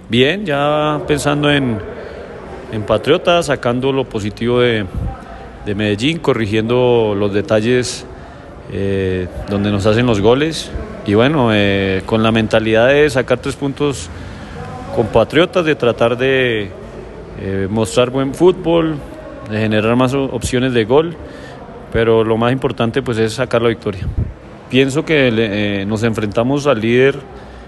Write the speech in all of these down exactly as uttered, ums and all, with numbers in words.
Bien, ya pensando en, en Patriotas, sacando lo positivo de, de Medellín, corrigiendo los detalles eh, donde nos hacen los goles y bueno, eh, con la mentalidad de sacar tres puntos con Patriotas, de tratar de eh, mostrar buen fútbol, de generar más opciones de gol, pero lo más importante pues es sacar la victoria. Pienso que eh, nos enfrentamos al líder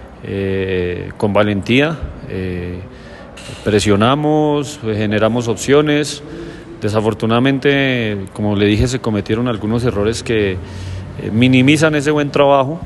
eh, con valentía, eh, presionamos, generamos opciones. Desafortunadamente, como le dije, se cometieron algunos errores que eh, minimizan ese buen trabajo,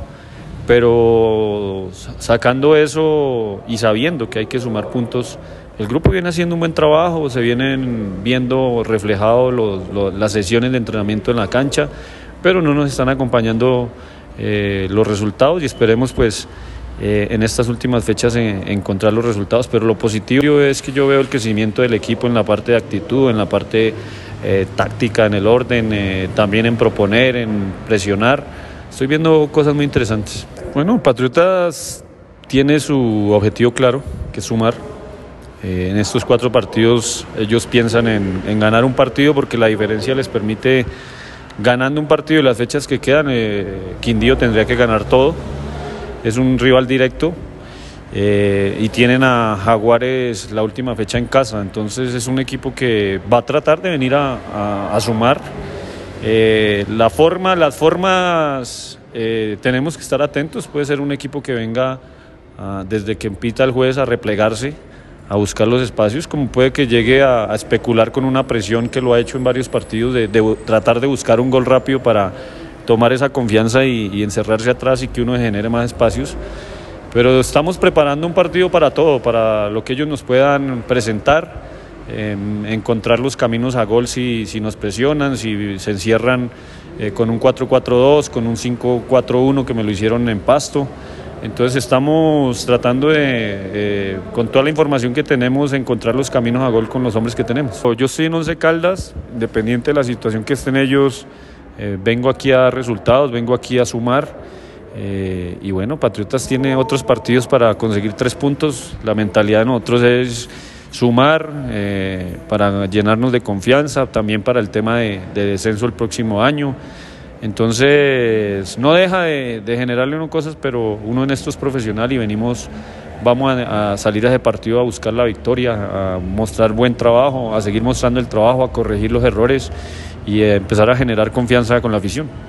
pero sacando eso y sabiendo que hay que sumar puntos, el grupo viene haciendo un buen trabajo, se vienen viendo reflejados los, los, las sesiones de entrenamiento en la cancha, pero no nos están acompañando eh, los resultados y esperemos pues eh, en estas últimas fechas en, encontrar los resultados, pero lo positivo es que yo veo el crecimiento del equipo en la parte de actitud, en la parte eh, táctica, en el orden, eh, también en proponer, en presionar. Estoy viendo cosas muy interesantes. Bueno, Patriotas tiene su objetivo claro, que es sumar. Eh, en estos cuatro partidos ellos piensan en, en ganar un partido porque la diferencia les permite, ganando un partido y las fechas que quedan, eh, Quindío tendría que ganar todo. Es un rival directo eh, y tienen a Jaguares la última fecha en casa, entonces es un equipo que va a tratar de venir a, a, a sumar. Eh, la forma, las formas, eh, tenemos que estar atentos. Puede ser un equipo que venga uh, desde que empita el juez a replegarse, a buscar los espacios, como puede que llegue a, a especular con una presión que lo ha hecho en varios partidos, de, de tratar de buscar un gol rápido para tomar esa confianza y, y encerrarse atrás y que uno genere más espacios. Pero estamos preparando un partido para todo, para lo que ellos nos puedan presentar, eh, encontrar los caminos a gol si, si nos presionan, si se encierran eh, con un cuatro cuatro dos, con un cinco cuatro uno que me lo hicieron en Pasto. Entonces estamos tratando de, eh, con toda la información que tenemos, encontrar los caminos a gol con los hombres que tenemos. Yo estoy en Once Caldas, independiente de la situación que estén ellos, eh, vengo aquí a dar resultados, vengo aquí a sumar. Eh, y bueno, Patriotas tiene otros partidos para conseguir tres puntos. La mentalidad de nosotros es sumar, eh, para llenarnos de confianza, también para el tema de, de descenso el próximo año. Entonces no deja de, de generarle uno cosas, pero uno en esto es profesional y venimos, vamos a, a salir a ese partido a buscar la victoria, a mostrar buen trabajo, a seguir mostrando el trabajo, a corregir los errores y a empezar a generar confianza con la afición.